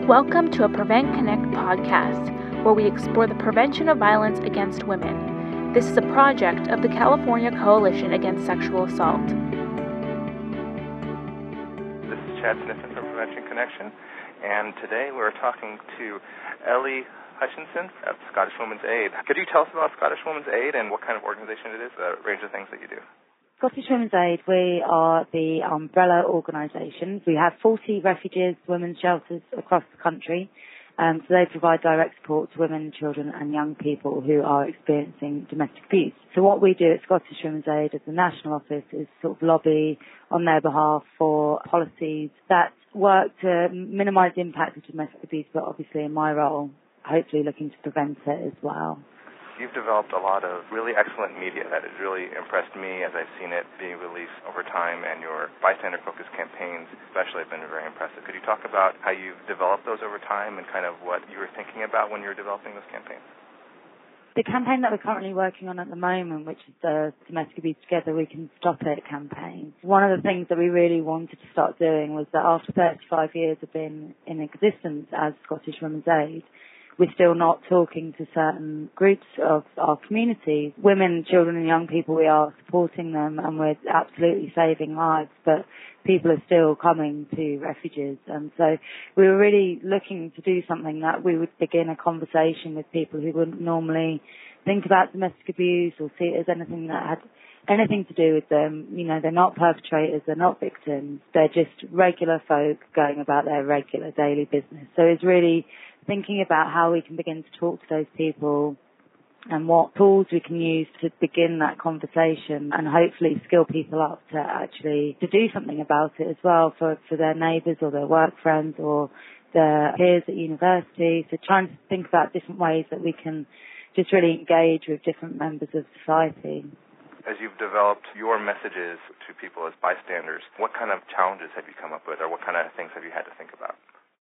Welcome to a Prevent Connect podcast, where we explore the prevention of violence against women. This is a project of the California Coalition Against Sexual Assault. This is Chad Sniffen from Prevention Connection, and today we're talking to Ellie Hutchinson at Scottish Women's Aid. Could you tell us about Scottish Women's Aid and what kind of organization it is, the range of things that you do? Scottish Women's Aid, we are the umbrella organisation. We have 40 refuges, women's shelters across the country. So they provide direct support to women, children and young people who are experiencing domestic abuse. So what we do at Scottish Women's Aid as the national office is sort of lobby on their behalf for policies that work to minimise the impact of domestic abuse, but obviously in my role, hopefully looking to prevent it as well. You've developed a lot of really excellent media that has really impressed me as I've seen it being released over time, and your bystander-focused campaigns especially have been very impressive. Could you talk about how you've developed those over time and kind of what you were thinking about when you were developing those campaigns? The campaign that we're currently working on at the moment, which is the Domestic Abuse Together We Can Stop It campaign, one of the things that we really wanted to start doing was that after 35 years of being in existence as Scottish Women's Aid, we're still not talking to certain groups of our communities. Women, children and young people, we are supporting them and we're absolutely saving lives, but people are still coming to refuges. And so we were really looking to do something that we would begin a conversation with people who wouldn't normally think about domestic abuse or see it as anything that had anything to do with them. You know, they're not perpetrators, they're not victims, they're just regular folk going about their regular daily business. So it's really thinking about how we can begin to talk to those people and what tools we can use to begin that conversation and hopefully skill people up to do something about it as well for their neighbours or their work friends or their peers at university. So trying to think about different ways that we can just really engage with different members of society. As you've developed your messages to people as bystanders, what kind of challenges have you come up with, or what kind of things have you had to think about?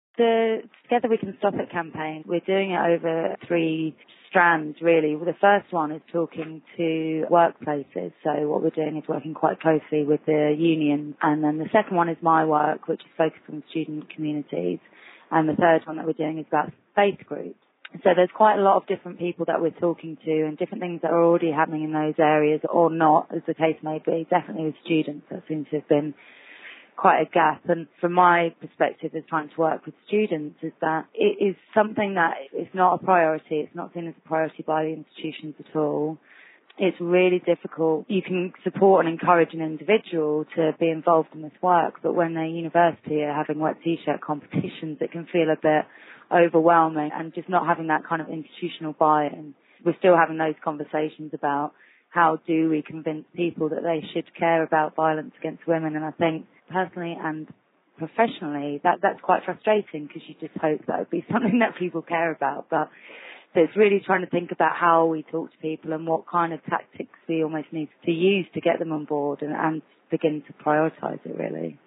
The Together We Can Stop It campaign, we're doing it over 3 strands really. The first one is talking to workplaces. So what we're doing is working quite closely with the union. And then the second one is my work, which is focused on student communities. And the third one that we're doing is about faith groups. So there's quite a lot of different people that we're talking to and different things that are already happening in those areas or not, as the case may be. Definitely with students, that seems to have been quite a gap. And from my perspective as trying to work with students is that it is something that is not a priority. It's not seen as a priority by the institutions at all. It's really difficult. You can support and encourage an individual to be involved in this work, but when their university are having wet t-shirt competitions, it can feel a bit overwhelming and just not having that kind of institutional buy-in. We're still having those conversations about how do we convince people that they should care about violence against women, and I think personally and professionally that's quite frustrating because you just hope that would be something that people care about. But so it's really trying to think about how we talk to people and what kind of tactics we almost need to use to get them on board and begin to prioritise it really.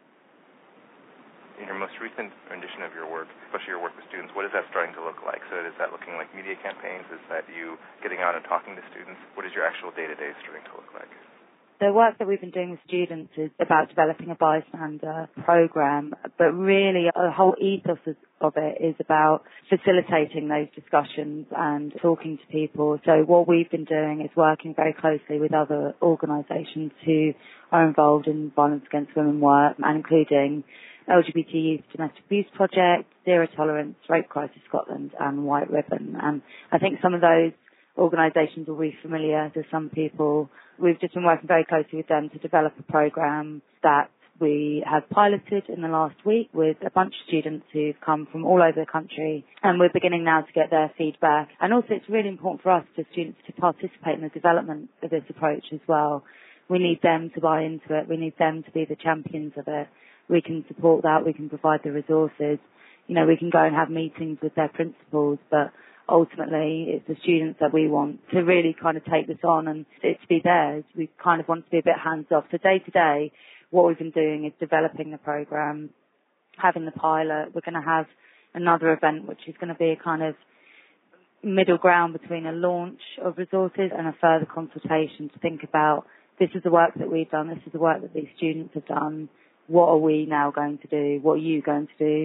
In your most recent rendition of your work, especially your work with students, what is that starting to look like? So is that looking like media campaigns? Is that you getting out and talking to students? What is your actual day-to-day starting to look like? The work that we've been doing with students is about developing a bystander program, but really the whole ethos of it is about facilitating those discussions and talking to people. So what we've been doing is working very closely with other organisations who are involved in violence against women work, and including LGBT Youth Domestic Abuse Project, Zero Tolerance, Rape Crisis Scotland and White Ribbon. And I think some of those organisations will be familiar to some people. We've just been working very closely with them to develop a programme that we have piloted in the last week with a bunch of students who've come from all over the country, and we're beginning now to get their feedback. And also it's really important for us, for students, to participate in the development of this approach as well. We need them to buy into it. We need them to be the champions of it. We can support that. We can provide the resources. You know, we can go and have meetings with their principals, but ultimately it's the students that we want to really kind of take this on and it to be theirs. We kind of want to be a bit hands-off. So day to day, what we've been doing is developing the programme, having the pilot. We're going to have another event which is going to be a kind of middle ground between a launch of resources and a further consultation to think about, this is the work that we've done, this is the work that these students have done, what are we now going to do, what are you going to do,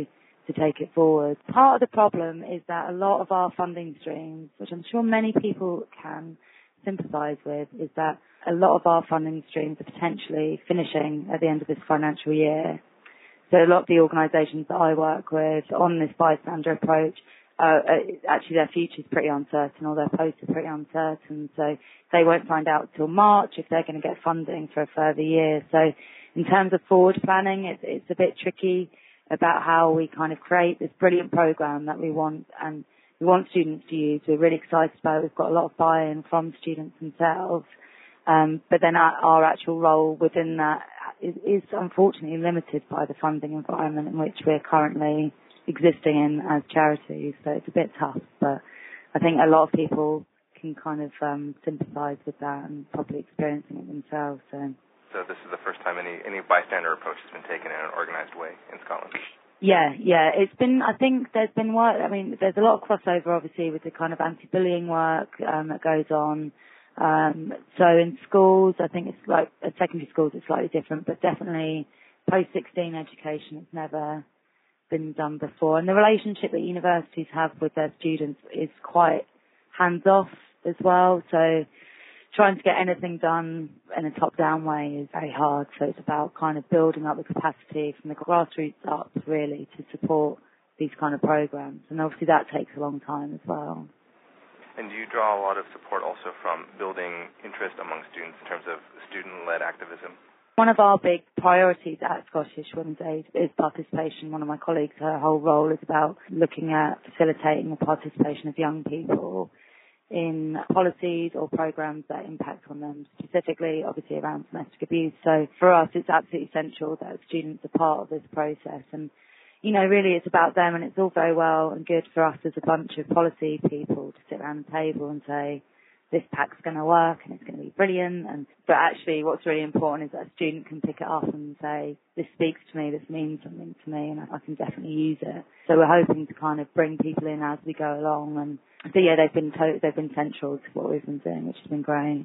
to take it forward. Part of the problem is that a lot of our funding streams, which I'm sure many people can sympathise with, is that a lot of our funding streams are potentially finishing at the end of this financial year. So a lot of the organisations that I work with on this bystander approach, actually their future's pretty uncertain, or their posts are pretty uncertain, so they won't find out till March if they're going to get funding for a further year. So in terms of forward planning, it's a bit tricky about how we kind of create this brilliant programme that we want, and we want students to use. We're really excited about it. We've got a lot of buy-in from students themselves. But then our actual role within that is unfortunately limited by the funding environment in which we're currently existing in as charities. So it's a bit tough, but I think a lot of people can kind of sympathise with that and probably experiencing it themselves. So this is the first time any bystander approach has been taken in an organised way in Scotland? Yeah. It's been, I think there's been work, I mean, there's a lot of crossover obviously with the kind of anti-bullying work that goes on. So in schools, I think it's like, at secondary schools it's slightly different, but definitely post-16 education has never been done before. And the relationship that universities have with their students is quite hands-off as well. So trying to get anything done in a top-down way is very hard. So it's about kind of building up the capacity from the grassroots up, really, to support these kind of programs. And obviously that takes a long time as well. And do you draw a lot of support also from building interest among students in terms of student-led activism? One of our big priorities at Scottish Women's Aid is participation. One of my colleagues, her whole role is about looking at facilitating the participation of young people in policies or programs that impact on them, specifically obviously around domestic abuse. So for us it's absolutely essential that students are part of this process, and you know, really it's about them, and it's all very well and good for us as a bunch of policy people to sit around the table and say this pack's going to work and it's going to be brilliant, but actually what's really important is that a student can pick it up and say this speaks to me, this means something to me, and I can definitely use it. So we're hoping to kind of bring people in as we go along, and so yeah, they've been central to what we've been doing, which has been great.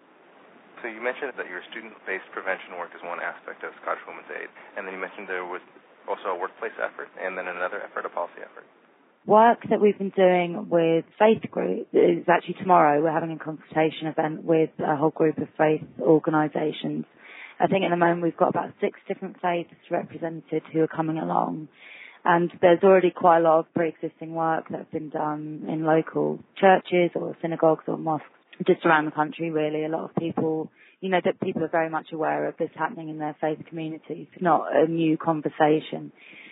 So you mentioned that your student-based prevention work is one aspect of Scottish Women's Aid, and then you mentioned there was also a workplace effort, and then another effort, a policy effort. Work that we've been doing with faith groups is actually tomorrow. We're having a consultation event with a whole group of faith organisations. I think at the moment we've got about 6 different faiths represented who are coming along. And there's already quite a lot of pre-existing work that's been done in local churches or synagogues or mosques just around the country, really. A lot of people, you know, that people are very much aware of this happening in their faith communities. It's not a new conversation.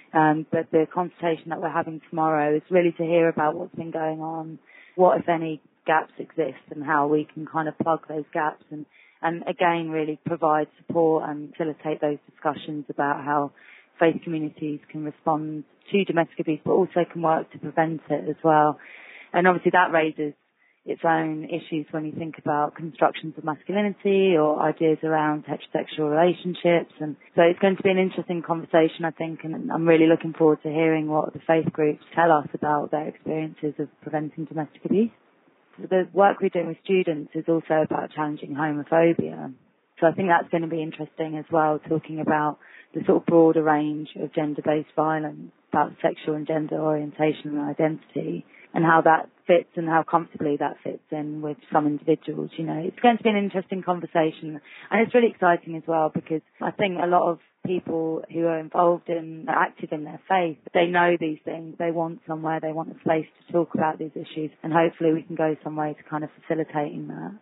But the consultation that we're having tomorrow is really to hear about what's been going on, what, if any, gaps exist and how we can kind of plug those gaps and again, really provide support and facilitate those discussions about how faith communities can respond to domestic abuse, but also can work to prevent it as well. And obviously that raises its own issues when you think about constructions of masculinity or ideas around heterosexual relationships. And so it's going to be an interesting conversation, I think, and I'm really looking forward to hearing what the faith groups tell us about their experiences of preventing domestic abuse. So the work we're doing with students is also about challenging homophobia. So I think that's going to be interesting as well, talking about the sort of broader range of gender-based violence, about sexual and gender orientation and identity, and how that fits and how comfortably that fits in with some individuals. You know, it's going to be an interesting conversation, and it's really exciting as well because I think a lot of people who are involved in, active in their faith, they know these things. They want somewhere, they want a place to talk about these issues, and hopefully we can go some way to kind of facilitating that.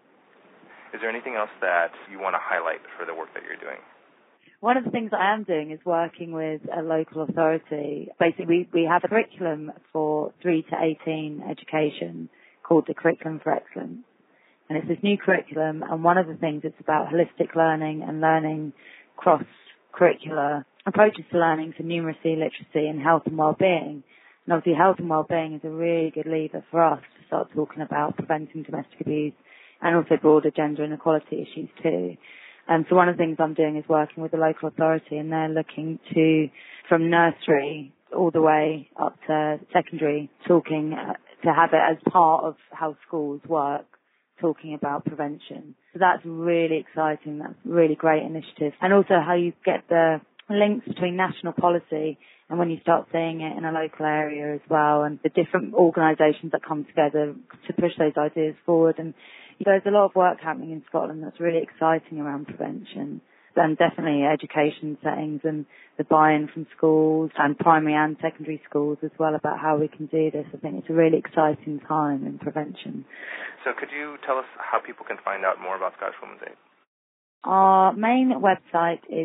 Is there anything else that you want to highlight for the work that you're doing? One of the things I am doing is working with a local authority. Basically, we have a curriculum for 3 to 18 education called the Curriculum for Excellence. And it's this new curriculum, and one of the things it's about holistic learning and learning cross-curricular approaches to learning for numeracy, literacy, and health and well-being. And obviously health and well-being is a really good lever for us to start talking about preventing domestic abuse and also broader gender inequality issues too. And so one of the things I'm doing is working with the local authority, and they're looking to, from nursery all the way up to secondary, talking to have it as part of how schools work, talking about prevention. So that's really exciting. That's a really great initiative. And also how you get the links between national policy and when you start seeing it in a local area as well, and the different organisations that come together to push those ideas forward. And there's a lot of work happening in Scotland that's really exciting around prevention, and definitely education settings and the buy-in from schools and primary and secondary schools as well about how we can do this. I think it's a really exciting time in prevention. So could you tell us how people can find out more about Scottish Women's Aid? Our main website is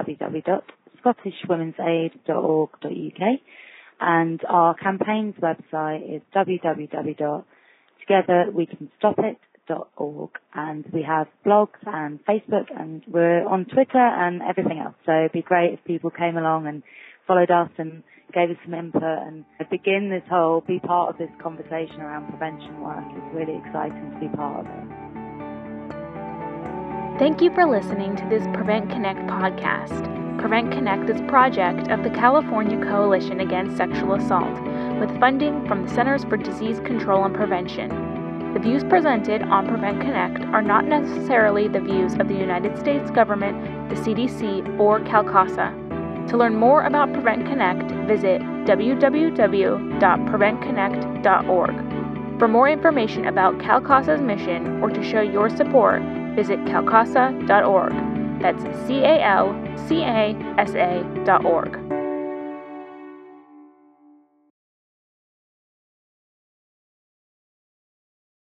www.scottishwomensaid.org.uk, and our campaign's website is www.togetherwecanstopit.org, and we have blogs and Facebook, and we're on Twitter and everything else. So it'd be great if people came along and followed us and gave us some input and begin this whole, be part of this conversation around prevention work. It's really exciting to be part of it. Thank you for listening to this Prevent Connect podcast. Prevent Connect is a project of the California Coalition Against Sexual Assault, with funding from the Centers for Disease Control and Prevention. The views presented on Prevent Connect are not necessarily the views of the United States government, the CDC, or CalCASA. To learn more about Prevent Connect, visit www.preventconnect.org. For more information about CalCASA's mission or to show your support, visit calcasa.org. That's CalCasa.org.